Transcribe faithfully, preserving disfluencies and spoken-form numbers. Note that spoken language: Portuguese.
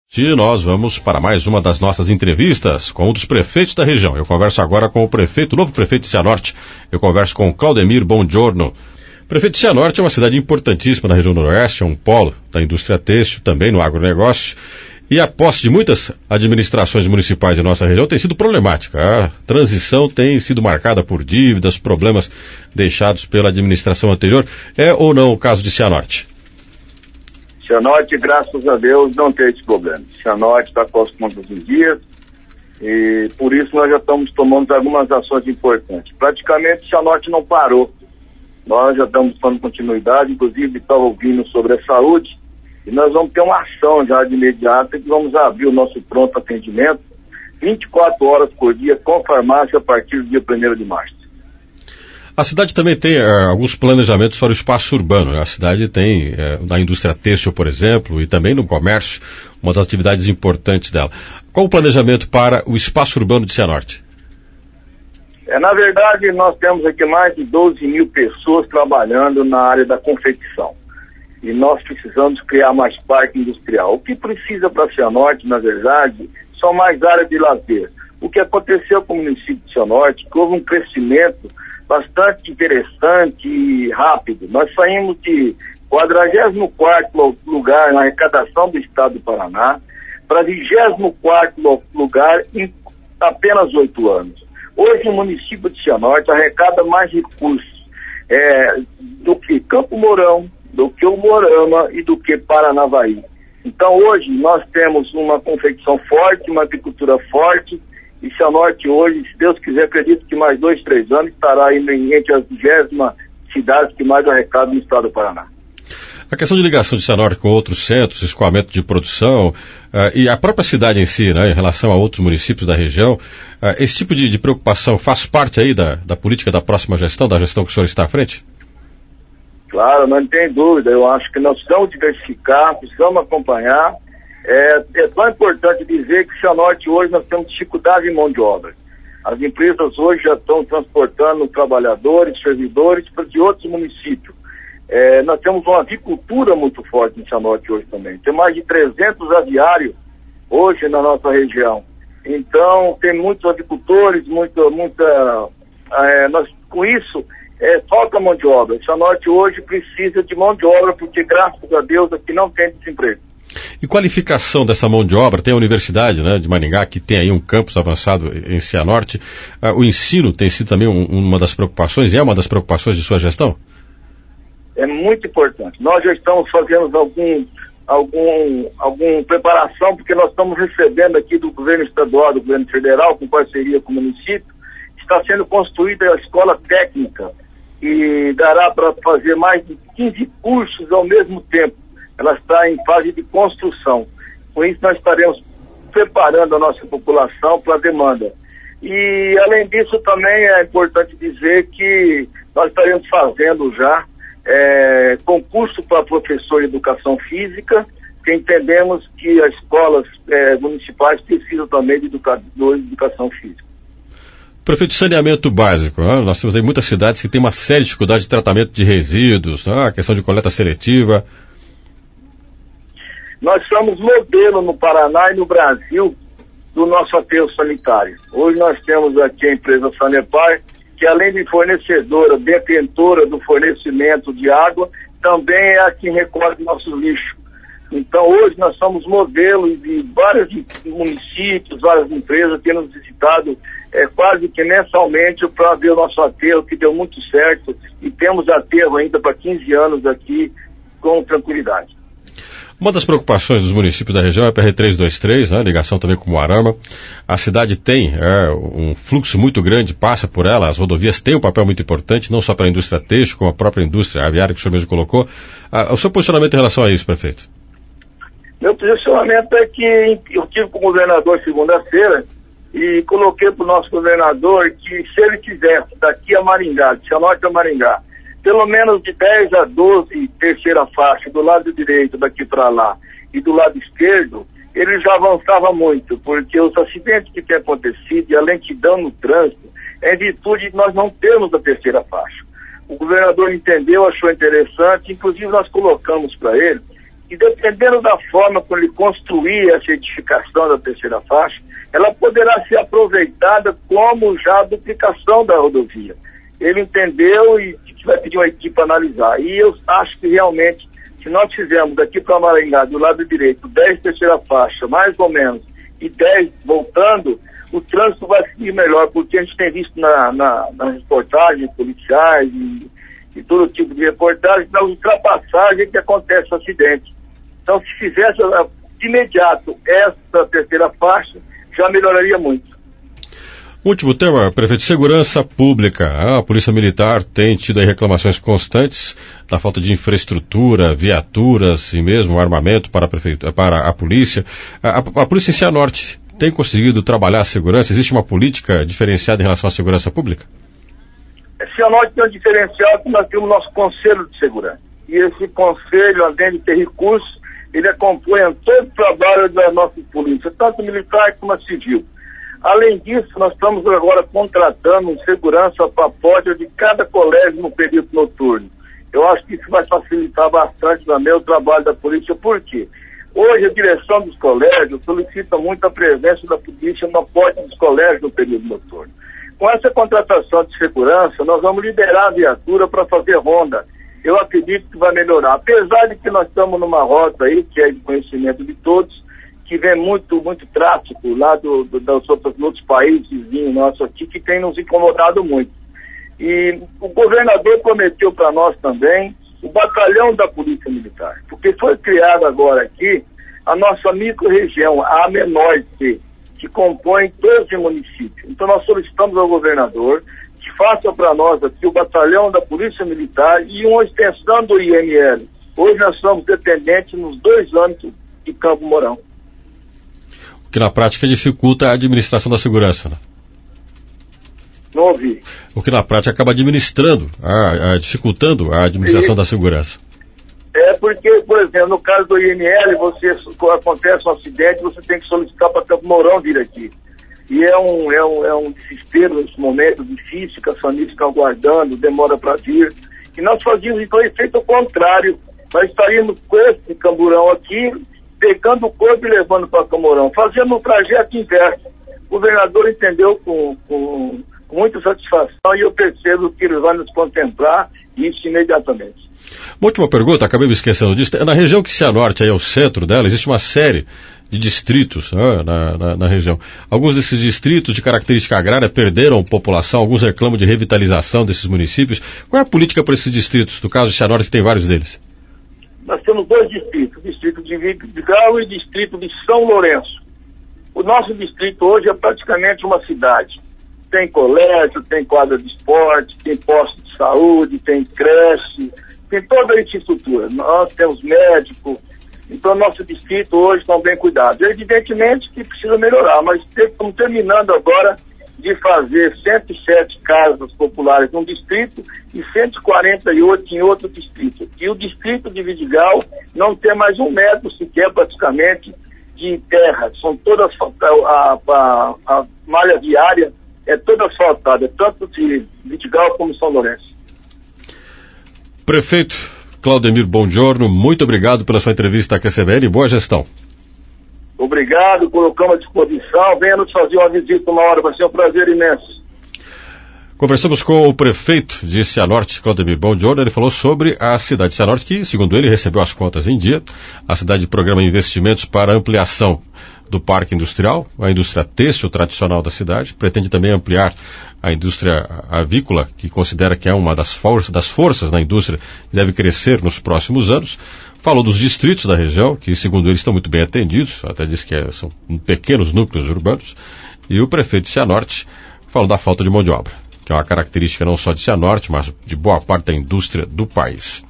E nós vamos para mais uma das nossas entrevistas com um dos prefeitos da região. Eu converso agora com o prefeito, o novo prefeito de Cianorte. Eu converso com o Claudemir Bongiorno. Prefeito de Cianorte é uma cidade importantíssima na região noroeste, é um polo da indústria têxtil, também no agronegócio. E a posse de muitas administrações municipais em nossa região tem sido problemática. A transição tem sido marcada por dívidas, problemas deixados pela administração anterior. É ou não o caso de Cianorte? Cianorte, graças a Deus, não tem esse problema. Cianorte está com as contas em dias e por isso nós já estamos tomando algumas ações importantes. Praticamente Cianorte não parou. Nós já estamos dando continuidade, inclusive estava ouvindo sobre a saúde e nós vamos ter uma ação já de imediata que vamos abrir o nosso pronto atendimento vinte e quatro horas por dia com farmácia a partir do dia primeiro de março. A cidade também tem é, alguns planejamentos para o espaço urbano. A cidade tem, é, na indústria têxtil, por exemplo, e também no comércio, uma das atividades importantes dela. Qual o planejamento para o espaço urbano de Cianorte? É, na verdade, nós temos aqui mais de doze mil pessoas trabalhando na área da confecção. E nós precisamos criar mais parque industrial. O que precisa para Cianorte, na verdade, são mais áreas de lazer. O que aconteceu com o município de Cianorte, que houve um crescimento bastante interessante e rápido. Nós saímos de quadragésimo quarto lugar na arrecadação do estado do Paraná para vigésimo quarto lugar em apenas oito anos. Hoje o município de Cianorte arrecada mais recursos é, do que Campo Mourão, do que o Morama e do que Paranavaí. Então hoje nós temos uma confecção forte, uma agricultura forte. E Cianorte hoje, se Deus quiser, acredito que mais dois, três anos estará aí entre as vigésimas cidades que mais arrecadam no estado do Paraná. A questão de ligação de Cianorte com outros centros, escoamento de produção uh, e a própria cidade em si, né, em relação a outros municípios da região, uh, esse tipo de, de preocupação faz parte aí da, da política da próxima gestão, da gestão que o senhor está à frente? Claro, não tem dúvida. Eu acho que nós precisamos diversificar, precisamos acompanhar. É, é tão importante dizer que Cianorte hoje nós temos dificuldade em mão de obra. As empresas hoje já estão transportando trabalhadores, servidores para de outros municípios. É, nós temos uma avicultura muito forte em Cianorte hoje também. Tem mais de trezentos aviários hoje na nossa região. Então tem muitos avicultores, muita, muita, é, nós, com isso é, falta mão de obra. Cianorte hoje precisa de mão de obra porque graças a Deus aqui não tem desemprego. E qualificação dessa mão de obra? Tem a Universidade, né, de Maringá, que tem aí um campus avançado em Cianorte. Uh, o ensino tem sido também um, uma das preocupações, e é uma das preocupações de sua gestão? É muito importante. Nós já estamos fazendo algum, algum, algum preparação, porque nós estamos recebendo aqui do governo estadual, do governo federal, com parceria com o município, está sendo construída a escola técnica, e dará para fazer mais de quinze cursos ao mesmo tempo. Ela está em fase de construção. Com isso, nós estaremos preparando a nossa população para a demanda. E, além disso, também é importante dizer que nós estaremos fazendo já é, concurso para professor de educação física, que entendemos que as escolas é, municipais precisam também de educadores de educação física. Prefeito, saneamento básico, né? Nós temos aí muitas cidades que têm uma séria dificuldade de tratamento de resíduos, né? A questão de coleta seletiva. Nós somos modelo no Paraná e no Brasil do nosso aterro sanitário. Hoje nós temos aqui a empresa Sanepar, que além de fornecedora, detentora do fornecimento de água, também é a que recolhe nossos lixos. Então hoje nós somos modelo de vários municípios, várias empresas que nos visitado é, quase que mensalmente para ver o nosso aterro, que deu muito certo, e temos aterro ainda para quinze anos aqui com tranquilidade. Uma das preocupações dos municípios da região é a P R trezentos e vinte e três, né, ligação também com Moarama. A cidade tem é, um fluxo muito grande, passa por ela, as rodovias têm um papel muito importante, não só para a indústria têxtil, como a própria indústria aviária que o senhor mesmo colocou. Ah, o seu posicionamento em relação a isso, prefeito? Meu posicionamento é que eu tive com o governador segunda-feira e coloquei para o nosso governador que se ele quisesse, daqui a Maringá, de Cianorte a Maringá, pelo menos de dez a doze terceira faixa do lado direito daqui para lá e do lado esquerdo, ele já avançava muito, porque os acidentes que têm acontecido e a lentidão no trânsito é em virtude de nós não termos a terceira faixa. O governador entendeu, achou interessante, inclusive nós colocamos para ele E dependendo da forma como ele construir essa edificação da terceira faixa, ela poderá ser aproveitada como já a duplicação da rodovia. Ele entendeu e vai pedir uma equipe para analisar. E eu acho que realmente, se nós fizermos daqui para Maringá, do lado direito, dez terceira faixa, mais ou menos, e dez voltando, o trânsito vai seguir melhor, porque a gente tem visto na, na, nas reportagens policiais e, e todo tipo de reportagem, na ultrapassagem que acontece o acidente. Então, se fizesse de imediato essa terceira faixa, já melhoraria muito. Último tema, prefeito, segurança pública. A Polícia Militar tem tido aí reclamações constantes da falta de infraestrutura, viaturas e mesmo armamento para a, prefeitura, para a polícia. A, a, a Polícia Cianorte tem conseguido trabalhar a segurança? Existe uma política diferenciada em relação à segurança pública? A Cianorte tem um diferencial que nós temos o nosso Conselho de Segurança. E esse Conselho, além de ter recursos, ele acompanha todo o trabalho da nossa polícia, tanto militar como a civil. Além disso, nós estamos agora contratando um segurança para porta de cada colégio no período noturno. Eu acho que isso vai facilitar bastante também o trabalho da polícia. Por quê? Hoje a direção dos colégios solicita muito a presença da polícia na porta dos colégios no período noturno. Com essa contratação de segurança, nós vamos liberar a viatura para fazer ronda. Eu acredito que vai melhorar. Apesar de que nós estamos numa rota aí, que é de conhecimento de todos, que vem muito, muito tráfico lá do, do, dos outros, outros países vizinhos nossos aqui, que tem nos incomodado muito. E o governador prometeu para nós também o batalhão da Polícia Militar, porque foi criado agora aqui a nossa micro-região, a A-C, que compõe doze municípios. Então nós solicitamos ao governador que faça para nós aqui o batalhão da Polícia Militar e uma extensão do I M L. Hoje nós somos dependentes nos dois âmbitos de Campo Mourão. O que na prática dificulta a administração da segurança, né? Não ouvi. O que na prática acaba administrando, a, a, dificultando a administração e... da segurança. É porque, por exemplo, no caso do I M L, você, quando acontece um acidente, você tem que solicitar para Campo Mourão vir aqui. E é um, é, um, é um desespero nesse momento difícil, que as famílias estão aguardando, demora para vir. E nós fazíamos então efeito ao contrário. Nós estaríamos com esse camburão aqui, pegando o corpo e levando para Campo Mourão, fazendo um trajeto inverso. O governador entendeu com, com, com muita satisfação e eu percebo que ele vai nos contemplar isso imediatamente. Uma última pergunta, acabei me esquecendo disso. Na região que Cianorte aí é o centro dela, existe uma série de distritos, né, na, na, na região. Alguns desses distritos de característica agrária perderam população, alguns reclamam de revitalização desses municípios. Qual é a política para esses distritos? No caso de Cianorte, que tem vários deles. Nós temos dois distritos, o distrito de Vidigal e o distrito de São Lourenço. O nosso distrito hoje é praticamente uma cidade. Tem colégio, tem quadra de esporte, tem posto de saúde, tem creche, tem toda a infraestrutura. Nós temos médico, então nosso distrito hoje está bem cuidado. Evidentemente que precisa melhorar, mas estamos terminando agora de fazer cento e sete casas populares num distrito e cento e quarenta e oito em outro distrito. E o distrito de Vidigal não tem mais um metro sequer praticamente de terra. São todas a, a, a malha viária é toda asfaltada, tanto de Vidigal como São Lourenço. Prefeito Claudemir Bongiorno, muito obrigado pela sua entrevista aqui à C B N e boa gestão. Obrigado, colocamos à disposição. Venha nos fazer uma visita uma hora, vai ser um prazer imenso. Conversamos com o prefeito de Cianorte, Claudemir Bongiorno. Ele falou sobre a cidade de Cianorte, que, segundo ele, recebeu as contas em dia. A cidade programa investimentos para ampliação do parque industrial, a indústria têxtil tradicional da cidade. Pretende também ampliar a indústria avícola, que considera que é uma das, for- das forças da indústria que deve crescer nos próximos anos. Falou dos distritos da região, que, segundo ele, estão muito bem atendidos, até disse que é, são pequenos núcleos urbanos. E o prefeito de Cianorte falou da falta de mão de obra, que é uma característica não só de Cianorte, mas de boa parte da indústria do país.